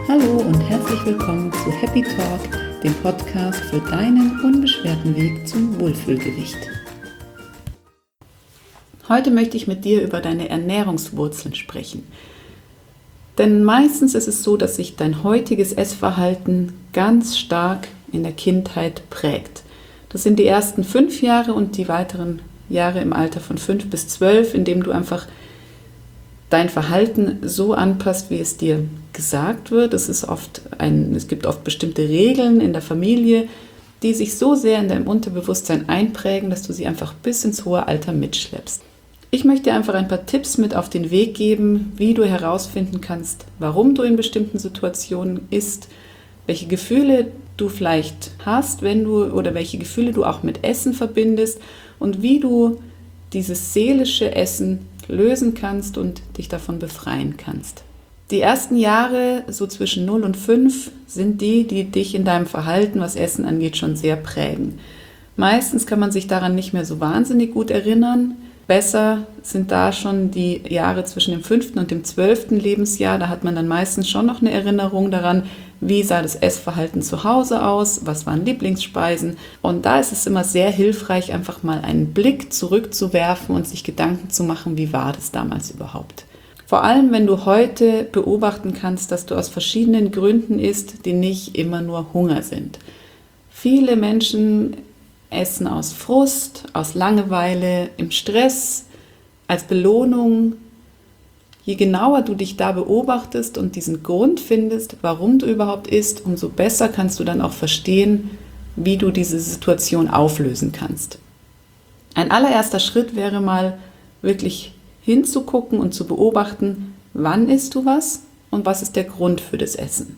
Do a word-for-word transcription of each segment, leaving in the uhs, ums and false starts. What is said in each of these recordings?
Hallo und herzlich willkommen zu Happy Talk, dem Podcast für deinen unbeschwerten Weg zum Wohlfühlgewicht. Heute möchte ich mit dir über deine Ernährungswurzeln sprechen. Denn meistens ist es so, dass sich dein heutiges Essverhalten ganz stark in der Kindheit prägt. Das sind die ersten fünf Jahre und die weiteren Jahre im Alter von fünf bis zwölf, in dem du einfach dein Verhalten so anpasst, wie es dir gesagt wird. Es ist oft ein, es gibt oft bestimmte Regeln in der Familie, die sich so sehr in deinem Unterbewusstsein einprägen, dass du sie einfach bis ins hohe Alter mitschleppst. Ich möchte dir einfach ein paar Tipps mit auf den Weg geben, wie du herausfinden kannst, warum du in bestimmten Situationen isst, welche Gefühle du vielleicht hast, wenn du oder welche Gefühle du auch mit Essen verbindest und wie du dieses seelische Essen lösen kannst und dich davon befreien kannst. Die ersten Jahre, so zwischen null und fünf, sind die, die dich in deinem Verhalten, was Essen angeht, schon sehr prägen. Meistens kann man sich daran nicht mehr so wahnsinnig gut erinnern. Besser sind da schon die Jahre zwischen dem fünften und dem zwölften Lebensjahr. Da hat man dann meistens schon noch eine Erinnerung daran, wie sah das Essverhalten zu Hause aus, was waren Lieblingsspeisen. Und da ist es immer sehr hilfreich, einfach mal einen Blick zurückzuwerfen und sich Gedanken zu machen, wie war das damals überhaupt. Vor allem, wenn du heute beobachten kannst, dass du aus verschiedenen Gründen isst, die nicht immer nur Hunger sind. Viele Menschen essen aus Frust, aus Langeweile, im Stress, als Belohnung. Je genauer du dich da beobachtest und diesen Grund findest, warum du überhaupt isst, umso besser kannst du dann auch verstehen, wie du diese Situation auflösen kannst. Ein allererster Schritt wäre mal wirklich hinzugucken und zu beobachten, wann isst du was und was ist der Grund für das Essen.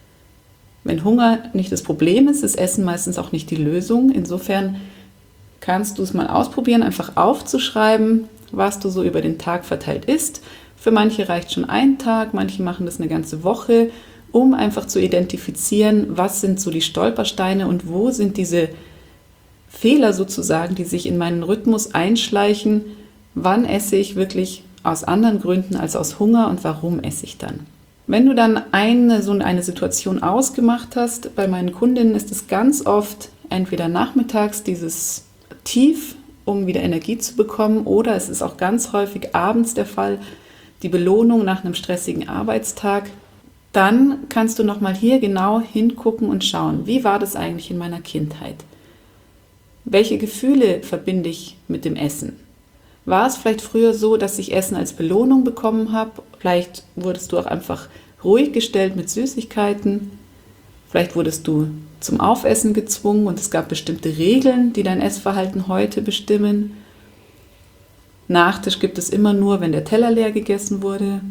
Wenn Hunger nicht das Problem ist, ist Essen meistens auch nicht die Lösung. Insofern kannst du es mal ausprobieren, einfach aufzuschreiben, was du so über den Tag verteilt isst. Für manche reicht schon ein Tag, manche machen das eine ganze Woche, um einfach zu identifizieren, was sind so die Stolpersteine und wo sind diese Fehler sozusagen, die sich in meinen Rhythmus einschleichen. Wann esse ich wirklich aus anderen Gründen als aus Hunger und warum esse ich dann? Wenn du dann eine, so eine Situation ausgemacht hast, bei meinen Kundinnen ist es ganz oft entweder nachmittags dieses Tief, um wieder Energie zu bekommen, oder es ist auch ganz häufig abends der Fall, die Belohnung nach einem stressigen Arbeitstag. Dann kannst du nochmal hier genau hingucken und schauen, wie war das eigentlich in meiner Kindheit? Welche Gefühle verbinde ich mit dem Essen? War es vielleicht früher so, dass ich Essen als Belohnung bekommen habe? Vielleicht wurdest du auch einfach ruhig gestellt mit Süßigkeiten. Vielleicht wurdest du zum Aufessen gezwungen und es gab bestimmte Regeln, die dein Essverhalten heute bestimmen. Nachtisch gibt es immer nur, wenn der Teller leer gegessen wurde.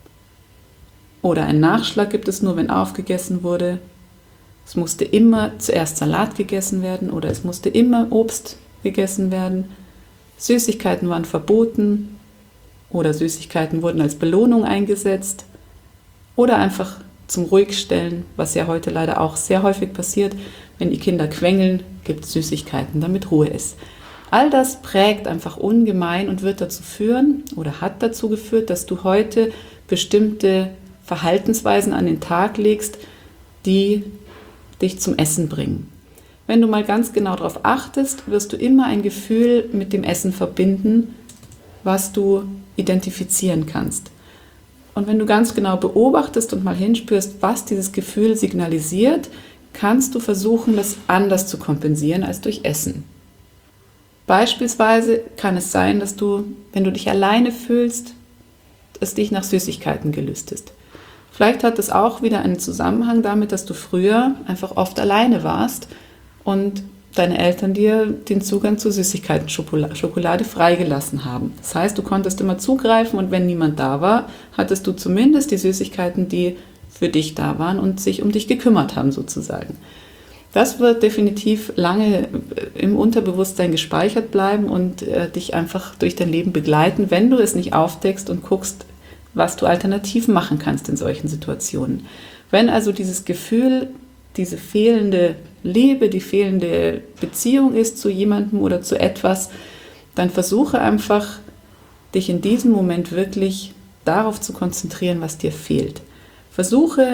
Oder einen Nachschlag gibt es nur, wenn aufgegessen wurde. Es musste immer zuerst Salat gegessen werden oder es musste immer Obst gegessen werden. Süßigkeiten waren verboten oder Süßigkeiten wurden als Belohnung eingesetzt oder einfach zum Ruhigstellen, was ja heute leider auch sehr häufig passiert. Wenn die Kinder quengeln, gibt es Süßigkeiten, damit Ruhe ist. All das prägt einfach ungemein und wird dazu führen oder hat dazu geführt, dass du heute bestimmte Verhaltensweisen an den Tag legst, die dich zum Essen bringen. Wenn du mal ganz genau darauf achtest, wirst du immer ein Gefühl mit dem Essen verbinden, was du identifizieren kannst. Und wenn du ganz genau beobachtest und mal hinspürst, was dieses Gefühl signalisiert, kannst du versuchen, das anders zu kompensieren als durch Essen. Beispielsweise kann es sein, dass du, wenn du dich alleine fühlst, es dich nach Süßigkeiten gelüstest. Vielleicht hat es auch wieder einen Zusammenhang damit, dass du früher einfach oft alleine warst und deine Eltern dir den Zugang zu Süßigkeiten, Schokolade freigelassen haben. Das heißt, du konntest immer zugreifen und wenn niemand da war, hattest du zumindest die Süßigkeiten, die für dich da waren und sich um dich gekümmert haben sozusagen. Das wird definitiv lange im Unterbewusstsein gespeichert bleiben und äh, dich einfach durch dein Leben begleiten, wenn du es nicht aufdeckst und guckst, was du alternativ machen kannst in solchen Situationen. Wenn also dieses Gefühl, diese fehlende Liebe, die fehlende Beziehung ist zu jemandem oder zu etwas, dann versuche einfach, dich in diesem Moment wirklich darauf zu konzentrieren, was dir fehlt. Versuche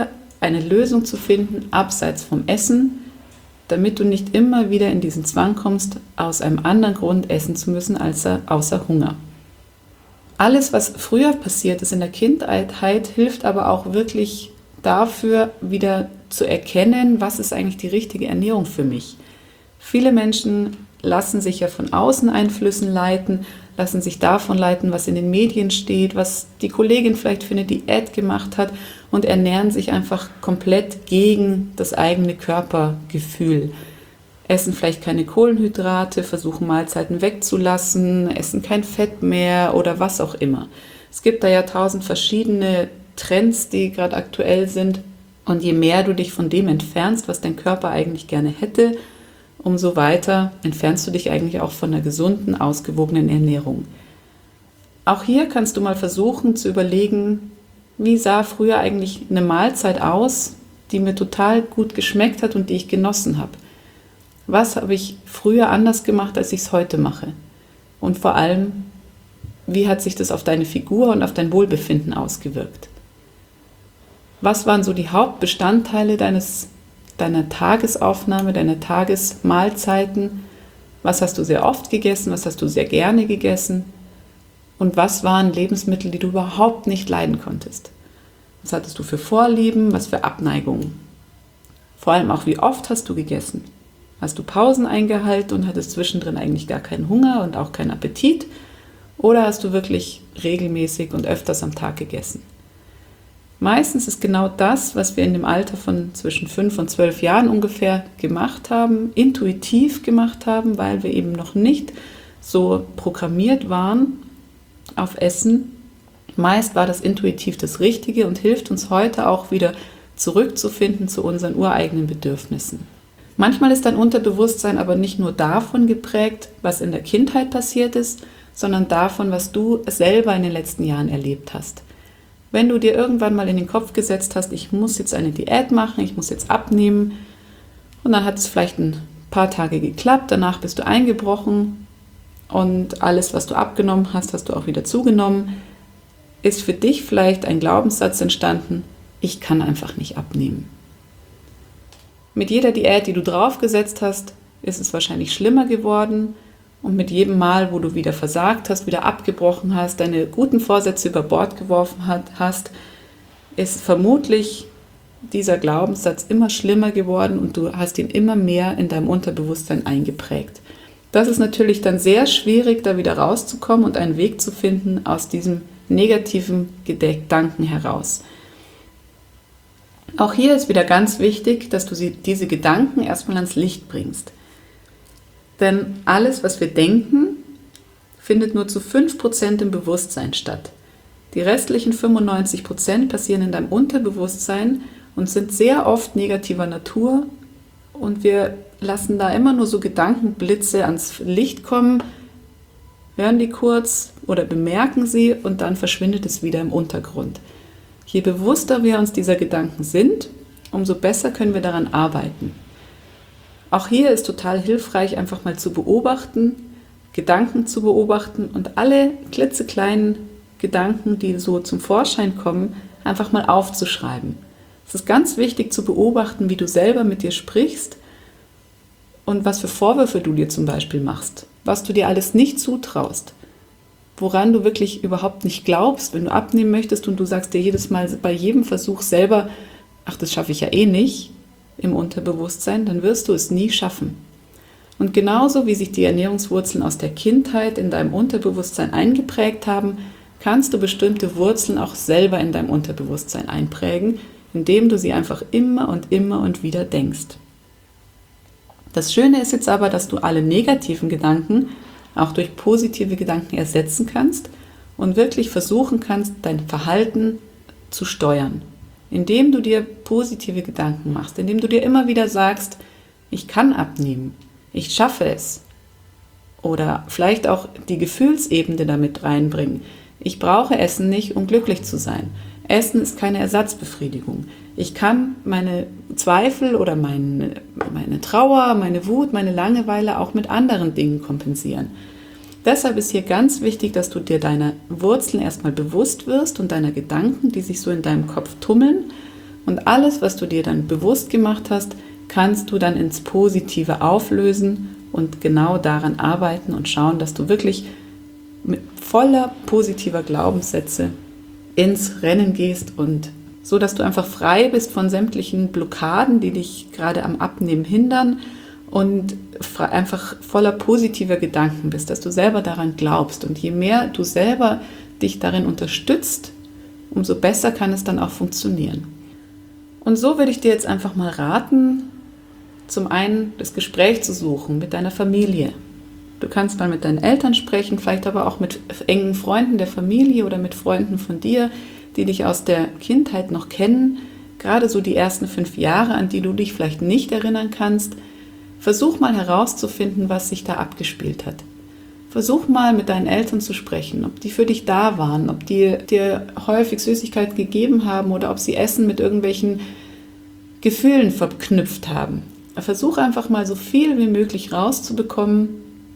eine Lösung zu finden, abseits vom Essen, damit du nicht immer wieder in diesen Zwang kommst, aus einem anderen Grund essen zu müssen, als außer Hunger. Alles, was früher passiert ist in der Kindheit, hilft aber auch wirklich dafür, wieder zu erkennen, was ist eigentlich die richtige Ernährung für mich. Viele Menschen lassen sich ja von Außeneinflüssen leiten, lassen sich davon leiten, was in den Medien steht, was die Kollegin vielleicht für eine Diät gemacht hat und ernähren sich einfach komplett gegen das eigene Körpergefühl. Essen vielleicht keine Kohlenhydrate, versuchen Mahlzeiten wegzulassen, essen kein Fett mehr oder was auch immer. Es gibt da ja tausend verschiedene Trends, die gerade aktuell sind. Und je mehr du dich von dem entfernst, was dein Körper eigentlich gerne hätte, umso weiter entfernst du dich eigentlich auch von einer gesunden, ausgewogenen Ernährung. Auch hier kannst du mal versuchen zu überlegen, wie sah früher eigentlich eine Mahlzeit aus, die mir total gut geschmeckt hat und die ich genossen habe. Was habe ich früher anders gemacht, als ich es heute mache? Und vor allem, wie hat sich das auf deine Figur und auf dein Wohlbefinden ausgewirkt? Was waren so die Hauptbestandteile deines, deiner Tagesaufnahme, deiner Tagesmahlzeiten? Was hast du sehr oft gegessen? Was hast du sehr gerne gegessen? Und was waren Lebensmittel, die du überhaupt nicht leiden konntest? Was hattest du für Vorlieben? Was für Abneigungen? Vor allem auch, wie oft hast du gegessen? Hast du Pausen eingehalten und hattest zwischendrin eigentlich gar keinen Hunger und auch keinen Appetit? Oder hast du wirklich regelmäßig und öfters am Tag gegessen? Meistens ist genau das, was wir in dem Alter von zwischen fünf und zwölf Jahren ungefähr gemacht haben, intuitiv gemacht haben, weil wir eben noch nicht so programmiert waren auf Essen. Meist war das intuitiv das Richtige und hilft uns heute auch wieder zurückzufinden zu unseren ureigenen Bedürfnissen. Manchmal ist dein Unterbewusstsein aber nicht nur davon geprägt, was in der Kindheit passiert ist, sondern davon, was du selber in den letzten Jahren erlebt hast. Wenn du dir irgendwann mal in den Kopf gesetzt hast, ich muss jetzt eine Diät machen, ich muss jetzt abnehmen und dann hat es vielleicht ein paar Tage geklappt, danach bist du eingebrochen und alles, was du abgenommen hast, hast du auch wieder zugenommen, ist für dich vielleicht ein Glaubenssatz entstanden, ich kann einfach nicht abnehmen. Mit jeder Diät, die du draufgesetzt hast, ist es wahrscheinlich schlimmer geworden und mit jedem Mal, wo du wieder versagt hast, wieder abgebrochen hast, deine guten Vorsätze über Bord geworfen hast, ist vermutlich dieser Glaubenssatz immer schlimmer geworden und du hast ihn immer mehr in deinem Unterbewusstsein eingeprägt. Das ist natürlich dann sehr schwierig, da wieder rauszukommen und einen Weg zu finden aus diesem negativen Gedanken heraus. Auch hier ist wieder ganz wichtig, dass du diese Gedanken erstmal ans Licht bringst. Denn alles, was wir denken, findet nur zu fünf Prozent im Bewusstsein statt. Die restlichen fünfundneunzig Prozent passieren in deinem Unterbewusstsein und sind sehr oft negativer Natur. Und wir lassen da immer nur so Gedankenblitze ans Licht kommen, hören die kurz oder bemerken sie und dann verschwindet es wieder im Untergrund. Je bewusster wir uns dieser Gedanken sind, umso besser können wir daran arbeiten. Auch hier ist total hilfreich, einfach mal zu beobachten, Gedanken zu beobachten und alle klitzekleinen Gedanken, die so zum Vorschein kommen, einfach mal aufzuschreiben. Es ist ganz wichtig zu beobachten, wie du selber mit dir sprichst und was für Vorwürfe du dir zum Beispiel machst, was du dir alles nicht zutraust, woran du wirklich überhaupt nicht glaubst, wenn du abnehmen möchtest und du sagst dir jedes Mal bei jedem Versuch selber, ach, das schaffe ich ja eh nicht im Unterbewusstsein, dann wirst du es nie schaffen. Und genauso wie sich die Ernährungswurzeln aus der Kindheit in deinem Unterbewusstsein eingeprägt haben, kannst du bestimmte Wurzeln auch selber in deinem Unterbewusstsein einprägen, indem du sie einfach immer und immer und wieder denkst. Das Schöne ist jetzt aber, dass du alle negativen Gedanken auch durch positive Gedanken ersetzen kannst und wirklich versuchen kannst, dein Verhalten zu steuern, indem du dir positive Gedanken machst, indem du dir immer wieder sagst, ich kann abnehmen, ich schaffe es. Oder vielleicht auch die Gefühlsebene damit reinbringen. Ich brauche Essen nicht, um glücklich zu sein. Essen ist keine Ersatzbefriedigung. Ich kann meine Zweifel oder meine, meine Trauer, meine Wut, meine Langeweile auch mit anderen Dingen kompensieren. Deshalb ist hier ganz wichtig, dass du dir deiner Wurzeln erstmal bewusst wirst und deiner Gedanken, die sich so in deinem Kopf tummeln Und alles, was du dir dann bewusst gemacht hast, kannst du dann ins Positive auflösen und genau daran arbeiten und schauen, dass du wirklich mit voller positiver Glaubenssätze ins Rennen gehst und so, dass du einfach frei bist von sämtlichen Blockaden, die dich gerade am Abnehmen hindern und einfach voller positiver Gedanken bist, dass du selber daran glaubst. Und je mehr du selber dich darin unterstützt, umso besser kann es dann auch funktionieren. Und so würde ich dir jetzt einfach mal raten, zum einen das Gespräch zu suchen mit deiner Familie. Du kannst mal mit deinen Eltern sprechen, vielleicht aber auch mit engen Freunden der Familie oder mit Freunden von dir, die dich aus der Kindheit noch kennen, gerade so die ersten fünf Jahre, an die du dich vielleicht nicht erinnern kannst. Versuch mal herauszufinden, was sich da abgespielt hat. Versuch mal mit deinen Eltern zu sprechen, ob die für dich da waren, ob die dir häufig Süßigkeiten gegeben haben oder ob sie Essen mit irgendwelchen Gefühlen verknüpft haben. Versuch einfach mal so viel wie möglich rauszubekommen,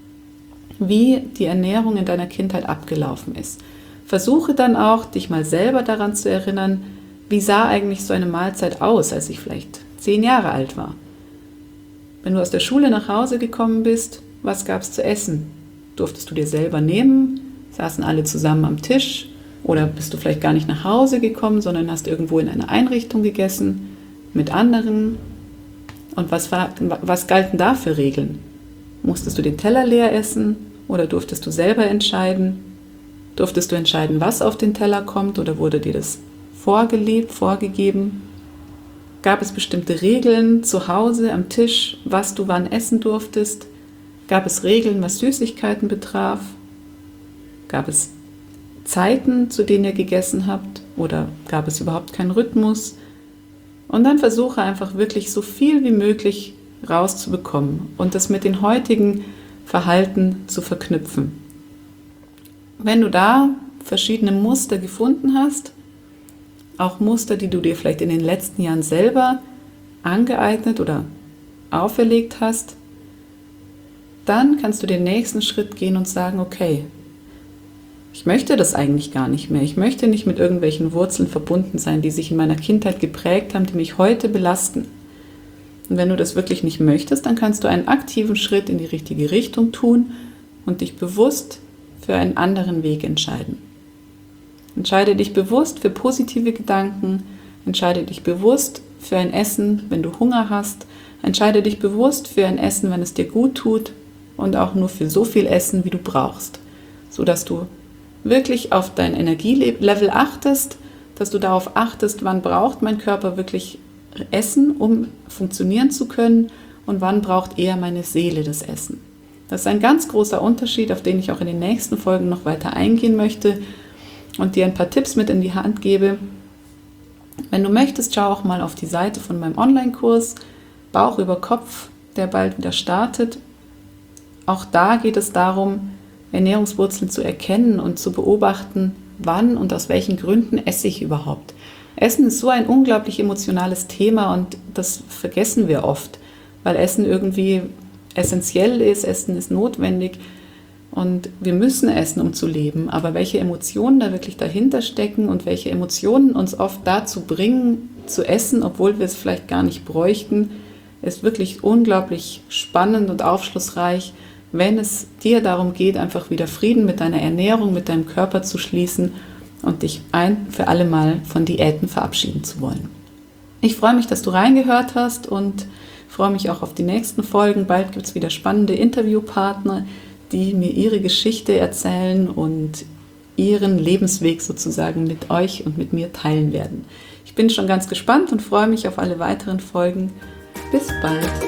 wie die Ernährung in deiner Kindheit abgelaufen ist. Versuche dann auch, dich mal selber daran zu erinnern, wie sah eigentlich so eine Mahlzeit aus, als ich vielleicht zehn Jahre alt war. Wenn du aus der Schule nach Hause gekommen bist, was gab es zu essen? Durftest du dir selber nehmen? Saßen alle zusammen am Tisch? Oder bist du vielleicht gar nicht nach Hause gekommen, sondern hast irgendwo in einer Einrichtung gegessen, mit anderen? Und was, war, was galten da für Regeln? Musstest du den Teller leer essen oder durftest du selber entscheiden? Durftest du entscheiden, was auf den Teller kommt oder wurde dir das vorgelebt, vorgegeben? Gab es bestimmte Regeln zu Hause am Tisch, was du wann essen durftest? Gab es Regeln, was Süßigkeiten betraf? Gab es Zeiten, zu denen ihr gegessen habt? Oder gab es überhaupt keinen Rhythmus? Und dann versuche einfach wirklich so viel wie möglich rauszubekommen und das mit den heutigen Verhalten zu verknüpfen. Wenn du da verschiedene Muster gefunden hast, auch Muster, die du dir vielleicht in den letzten Jahren selber angeeignet oder auferlegt hast, dann kannst du den nächsten Schritt gehen und sagen, okay, ich möchte das eigentlich gar nicht mehr. Ich möchte nicht mit irgendwelchen Wurzeln verbunden sein, die sich in meiner Kindheit geprägt haben, die mich heute belasten. Und wenn du das wirklich nicht möchtest, dann kannst du einen aktiven Schritt in die richtige Richtung tun und dich bewusst für einen anderen Weg entscheiden. Entscheide dich bewusst für positive Gedanken, entscheide dich bewusst für ein Essen, wenn du Hunger hast, entscheide dich bewusst für ein Essen, wenn es dir gut tut und auch nur für so viel Essen, wie du brauchst, sodass du wirklich auf dein Energielevel achtest, dass du darauf achtest, wann braucht mein Körper wirklich Essen, um funktionieren zu können und wann braucht eher meine Seele das Essen. Das ist ein ganz großer Unterschied, auf den ich auch in den nächsten Folgen noch weiter eingehen möchte und dir ein paar Tipps mit in die Hand gebe. Wenn du möchtest, schau auch mal auf die Seite von meinem Online-Kurs Bauch über Kopf, der bald wieder startet. Auch da geht es darum, Ernährungswurzeln zu erkennen und zu beobachten, wann und aus welchen Gründen esse ich überhaupt. Essen ist so ein unglaublich emotionales Thema und das vergessen wir oft, weil Essen irgendwie essentiell ist, Essen ist notwendig und wir müssen essen, um zu leben. Aber welche Emotionen da wirklich dahinter stecken und welche Emotionen uns oft dazu bringen, zu essen, obwohl wir es vielleicht gar nicht bräuchten, ist wirklich unglaublich spannend und aufschlussreich, wenn es dir darum geht, einfach wieder Frieden mit deiner Ernährung, mit deinem Körper zu schließen und dich ein für alle Mal von Diäten verabschieden zu wollen. Ich freue mich, dass du reingehört hast und freue mich auch auf die nächsten Folgen. Bald gibt es wieder spannende Interviewpartner, die mir ihre Geschichte erzählen und ihren Lebensweg sozusagen mit euch und mit mir teilen werden. Ich bin schon ganz gespannt und freue mich auf alle weiteren Folgen. Bis bald!